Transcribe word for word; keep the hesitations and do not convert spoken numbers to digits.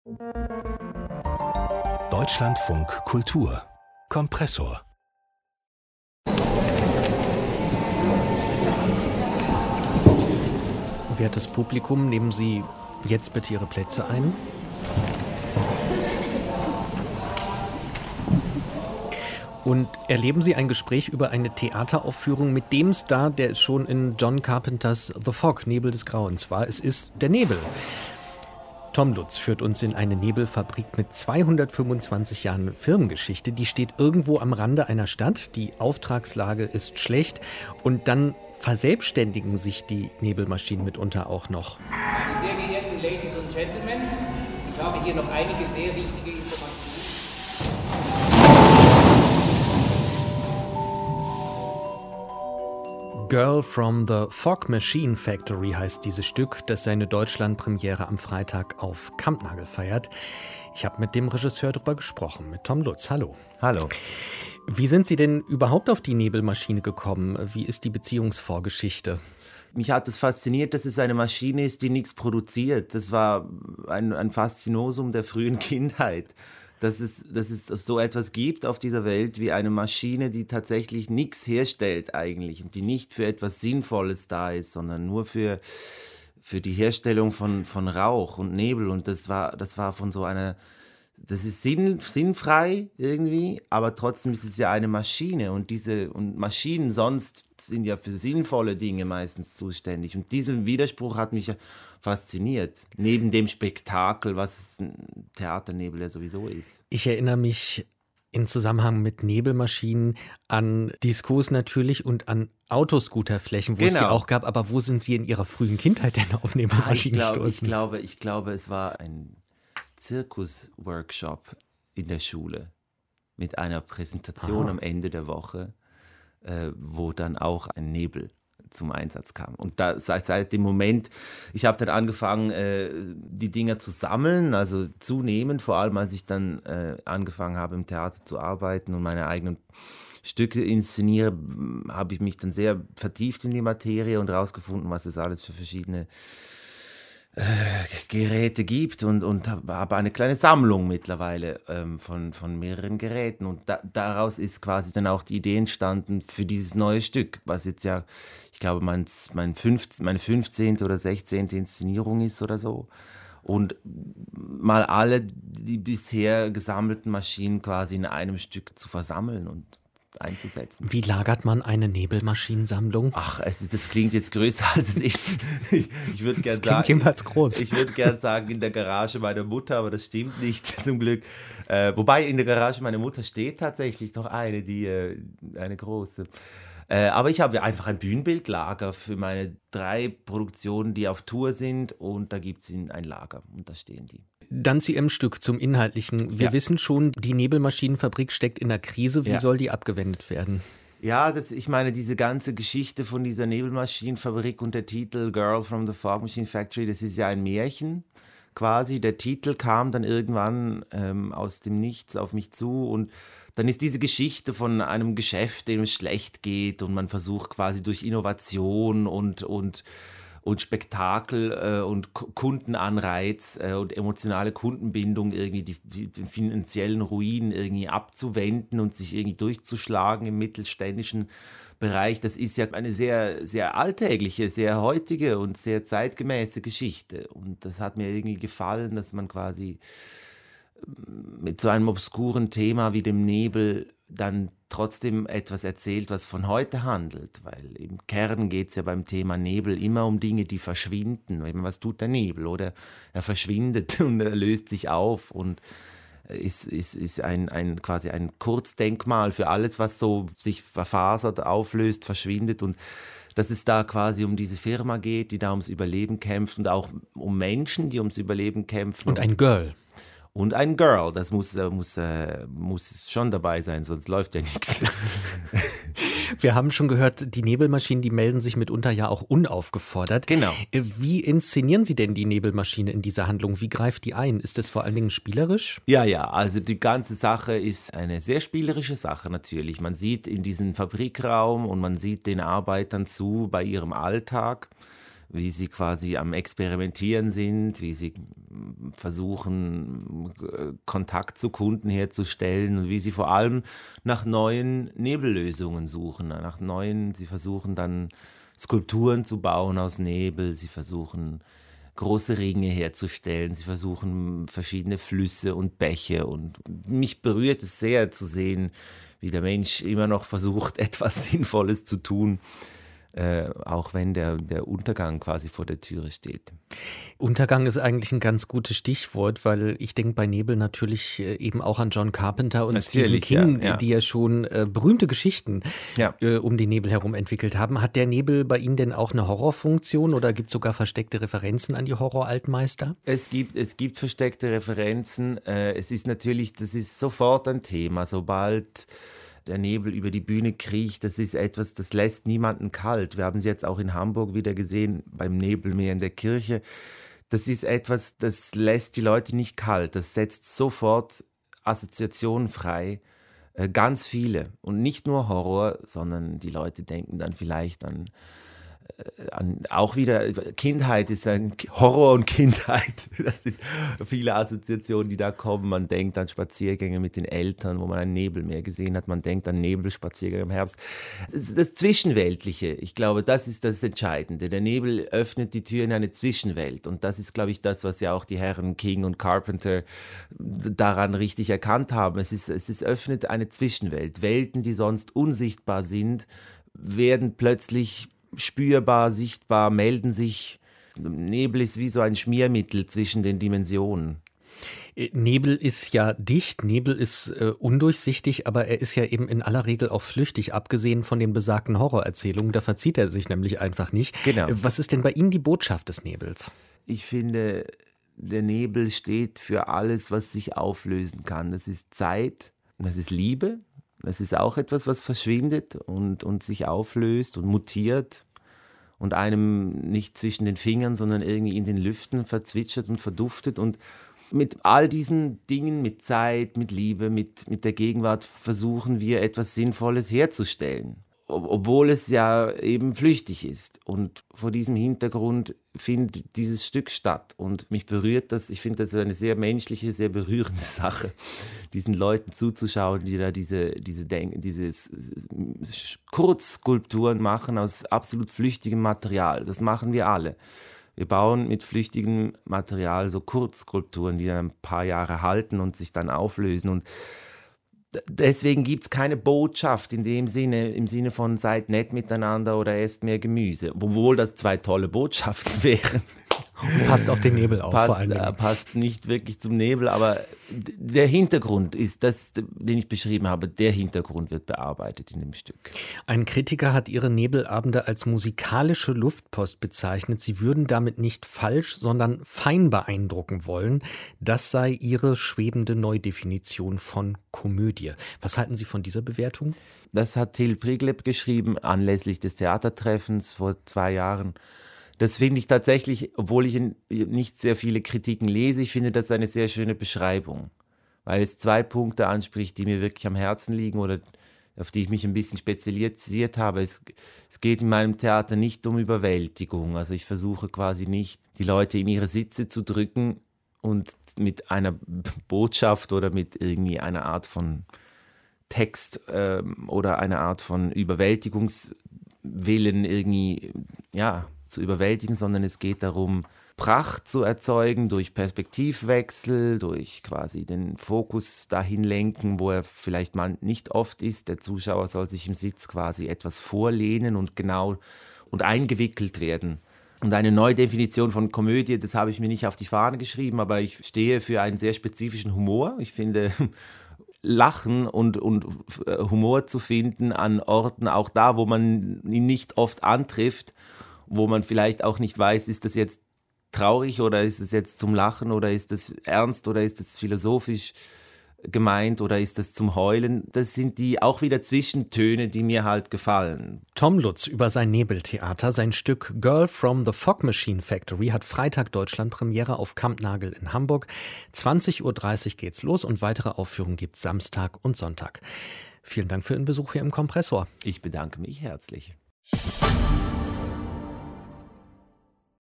Deutschlandfunk Kultur Kompressor. Wertes Publikum, nehmen Sie jetzt bitte Ihre Plätze ein. Und erleben Sie ein Gespräch über eine Theateraufführung mit dem Star, der es schon in John Carpenters The Fog, Nebel des Grauens war. Es ist der Nebel. Tom Lutz führt uns in eine Nebelfabrik mit zweihundertfünfundzwanzig Jahren Firmengeschichte. Die steht irgendwo am Rande einer Stadt. Die Auftragslage ist schlecht. Und dann verselbstständigen sich die Nebelmaschinen mitunter auch noch. Meine sehr geehrten Ladies und Gentlemen, ich habe hier noch einige sehr wichtige Informationen. Girl from the Fog Machine Factory heißt dieses Stück, das seine Deutschlandpremiere am Freitag auf Kampnagel feiert. Ich habe mit dem Regisseur darüber gesprochen, mit Tom Lutz. Hallo. Hallo. Wie sind Sie denn überhaupt auf die Nebelmaschine gekommen? Wie ist die Beziehungsvorgeschichte? Mich hat es fasziniert, dass es eine Maschine ist, die nichts produziert. Das war ein, ein Faszinosum der frühen Kindheit. Dass es, dass es so etwas gibt auf dieser Welt wie eine Maschine, die tatsächlich nichts herstellt eigentlich und die nicht für etwas Sinnvolles da ist, sondern nur für, für die Herstellung von, von Rauch und Nebel. Und das war, das war von so einer, das ist sinn, sinnfrei irgendwie, aber trotzdem ist es ja eine Maschine und diese und Maschinen sonst sind ja für sinnvolle Dinge meistens zuständig. Und dieser Widerspruch hat mich fasziniert, neben dem Spektakel, was ein Theaternebel ja sowieso ist. Ich erinnere mich in Zusammenhang mit Nebelmaschinen an Diskos natürlich und an Autoscooterflächen, wo Genau. es die auch gab. Aber wo sind Sie in Ihrer frühen Kindheit denn auf Nebelmaschinen Ah, ich, glaub, gestoßen? ich, glaube, ich glaube, es war ein Zirkusworkshop in der Schule mit einer Präsentation Aha. am Ende der Woche, äh, wo dann auch ein Nebel zum Einsatz kam. Und da, seit, seit dem Moment, ich habe dann angefangen, äh, die Dinger zu sammeln, also zunehmend, vor allem als ich dann äh, angefangen habe, im Theater zu arbeiten und meine eigenen Stücke inszeniere, habe ich mich dann sehr vertieft in die Materie und rausgefunden, was es alles für verschiedene äh, Geräte gibt und, und habe hab eine kleine Sammlung mittlerweile ähm, von, von mehreren Geräten. Und da, daraus ist quasi dann auch die Idee entstanden für dieses neue Stück, was jetzt ja, ich glaube, mein, mein fünfzehnte, meine fünfzehnte oder sechzehnte Inszenierung ist oder so. Und mal alle die bisher gesammelten Maschinen quasi in einem Stück zu versammeln und einzusetzen. Wie lagert man eine Nebelmaschinensammlung? Ach, es ist, das klingt jetzt größer, als es ist. Ich, ich würde gerne Das klingt sagen, jedenfalls groß. ich würde gerne sagen in der Garage meiner Mutter, aber das stimmt nicht zum Glück. Äh, wobei in der Garage meiner Mutter steht tatsächlich noch eine, die äh, eine große. Äh, aber ich habe einfach ein Bühnenbildlager für meine drei Produktionen, die auf Tour sind, und da gibt es ein Lager und da stehen die. Dann zu Ihrem Stück, zum Inhaltlichen. Wir Ja. wissen schon, die Nebelmaschinenfabrik steckt in der Krise. Wie Ja. soll die abgewendet werden? Ja, das, ich meine, diese ganze Geschichte von dieser Nebelmaschinenfabrik und der Titel Girl from the Fog Machine Factory, das ist ja ein Märchen quasi. Der Titel kam dann irgendwann ähm, aus dem Nichts auf mich zu und dann ist diese Geschichte von einem Geschäft, dem es schlecht geht und man versucht quasi durch Innovation und, und und Spektakel äh, und K- Kundenanreiz äh, und emotionale Kundenbindung irgendwie die, die, den finanziellen Ruin irgendwie abzuwenden und sich irgendwie durchzuschlagen im mittelständischen Bereich. Das ist ja eine sehr, sehr alltägliche, sehr heutige und sehr zeitgemäße Geschichte. Und das hat mir irgendwie gefallen, dass man quasi mit so einem obskuren Thema wie dem Nebel dann trotzdem etwas erzählt, was von heute handelt, weil im Kern geht es ja beim Thema Nebel immer um Dinge, die verschwinden. Was tut der Nebel? Oder er verschwindet und er löst sich auf und ist, ist, ist ein, ein, quasi ein Kurzdenkmal für alles, was so sich verfasert, auflöst, verschwindet, und dass es da quasi um diese Firma geht, die da ums Überleben kämpft, und auch um Menschen, die ums Überleben kämpfen. Und ein Girl. Und ein Girl, das muss, äh, muss, äh, muss schon dabei sein, sonst läuft ja nichts. Wir haben schon gehört, die Nebelmaschinen, die melden sich mitunter ja auch unaufgefordert. Genau. Wie inszenieren Sie denn die Nebelmaschine in dieser Handlung? Wie greift die ein? Ist das vor allen Dingen spielerisch? Ja, ja, also die ganze Sache ist eine sehr spielerische Sache natürlich. Man sieht in diesem Fabrikraum und man sieht den Arbeitern zu bei ihrem Alltag, wie sie quasi am Experimentieren sind, wie sie versuchen, Kontakt zu Kunden herzustellen und wie sie vor allem nach neuen Nebellösungen suchen, nach neuen, sie versuchen dann Skulpturen zu bauen aus Nebel, sie versuchen große Ringe herzustellen, sie versuchen verschiedene Flüsse und Bäche und mich berührt es sehr zu sehen, wie der Mensch immer noch versucht, etwas Sinnvolles zu tun. Äh, auch wenn der, der Untergang quasi vor der Türe steht. Untergang ist eigentlich ein ganz gutes Stichwort, weil ich denke bei Nebel natürlich äh, eben auch an John Carpenter und natürlich, Stephen King, ja, ja. die ja schon äh, berühmte Geschichten ja. äh, um den Nebel herum entwickelt haben. Hat der Nebel bei Ihnen denn auch eine Horrorfunktion oder gibt es sogar versteckte Referenzen an die Horror-Altmeister? Es gibt, es gibt versteckte Referenzen. Äh, es ist natürlich, das ist sofort ein Thema, sobald der Nebel über die Bühne kriecht, das ist etwas, das lässt niemanden kalt. Wir haben es jetzt auch in Hamburg wieder gesehen, beim Nebelmeer in der Kirche. Das ist etwas, das lässt die Leute nicht kalt. Das setzt sofort Assoziationen frei, äh, ganz viele. Und nicht nur Horror, sondern die Leute denken dann vielleicht an An, auch wieder, Kindheit ist ein Horror und Kindheit. Das sind viele Assoziationen, die da kommen. Man denkt an Spaziergänge mit den Eltern, wo man ein Nebelmeer gesehen hat. Man denkt an Nebelspaziergänge im Herbst. Das, das Zwischenweltliche, ich glaube, das ist das Entscheidende. Der Nebel öffnet die Tür in eine Zwischenwelt. Und das ist, glaube ich, das, was ja auch die Herren King und Carpenter daran richtig erkannt haben. Es ist, es ist, öffnet eine Zwischenwelt. Welten, die sonst unsichtbar sind, werden plötzlich spürbar, sichtbar, melden sich. Nebel ist wie so ein Schmiermittel zwischen den Dimensionen. Nebel ist ja dicht, Nebel ist äh, undurchsichtig, aber er ist ja eben in aller Regel auch flüchtig, abgesehen von den besagten Horrorerzählungen. Da verzieht er sich nämlich einfach nicht. Genau. Was ist denn bei Ihnen die Botschaft des Nebels? Ich finde, der Nebel steht für alles, was sich auflösen kann. Das ist Zeit, das ist Liebe. Das ist auch etwas, was verschwindet und, und sich auflöst und mutiert und einem nicht zwischen den Fingern, sondern irgendwie in den Lüften verzwitschert und verduftet. Und mit all diesen Dingen, mit Zeit, mit Liebe, mit, mit der Gegenwart versuchen wir etwas Sinnvolles herzustellen. Obwohl es ja eben flüchtig ist. Und vor diesem Hintergrund findet dieses Stück statt. Und mich berührt das, ich finde das eine sehr menschliche, sehr berührende Sache, diesen Leuten zuzuschauen, die da diese, diese, Denk- diese Kurzskulpturen machen aus absolut flüchtigem Material. Das machen wir alle. Wir bauen mit flüchtigem Material so Kurzskulpturen, die dann ein paar Jahre halten und sich dann auflösen. Und deswegen gibt es keine Botschaft in dem Sinne, im Sinne von seid nett miteinander oder esst mehr Gemüse. Obwohl das zwei tolle Botschaften wären. Und passt auf den Nebel auf, passt, vor allem. Äh, passt nicht wirklich zum Nebel, aber d- der Hintergrund ist das, den ich beschrieben habe, der Hintergrund wird bearbeitet in dem Stück. Ein Kritiker hat ihre Nebelabende als musikalische Luftpost bezeichnet. Sie würden damit nicht falsch, sondern fein beeindrucken wollen. Das sei ihre schwebende Neudefinition von Komödie. Was halten Sie von dieser Bewertung? Das hat Till Prigleb geschrieben, anlässlich des Theatertreffens vor zwei Jahren. Das finde ich tatsächlich, obwohl ich nicht sehr viele Kritiken lese, ich finde das eine sehr schöne Beschreibung, weil es zwei Punkte anspricht, die mir wirklich am Herzen liegen oder auf die ich mich ein bisschen spezialisiert habe. Es, es geht in meinem Theater nicht um Überwältigung, also ich versuche quasi nicht, die Leute in ihre Sitze zu drücken und mit einer Botschaft oder mit irgendwie einer Art von Text ähm, oder einer Art von Überwältigungswillen irgendwie, ja, zu überwältigen, sondern es geht darum, Pracht zu erzeugen durch Perspektivwechsel, durch quasi den Fokus dahin lenken, wo er vielleicht mal nicht oft ist. Der Zuschauer soll sich im Sitz quasi etwas vorlehnen und genau und eingewickelt werden. Und eine neue Definition von Komödie, das habe ich mir nicht auf die Fahne geschrieben, aber ich stehe für einen sehr spezifischen Humor. Ich finde, Lachen und, und Humor zu finden an Orten, auch da, wo man ihn nicht oft antrifft, wo man vielleicht auch nicht weiß, ist das jetzt traurig oder ist es jetzt zum Lachen oder ist das ernst oder ist das philosophisch gemeint oder ist das zum Heulen? Das sind die auch wieder Zwischentöne, die mir halt gefallen. Tom Lutz über sein Nebeltheater. Sein Stück Girl from the Fog Machine Factory hat Freitag Deutschlandpremiere auf Kampnagel in Hamburg. zwanzig Uhr dreißig geht's los und weitere Aufführungen gibt's Samstag und Sonntag. Vielen Dank für Ihren Besuch hier im Kompressor. Ich bedanke mich herzlich.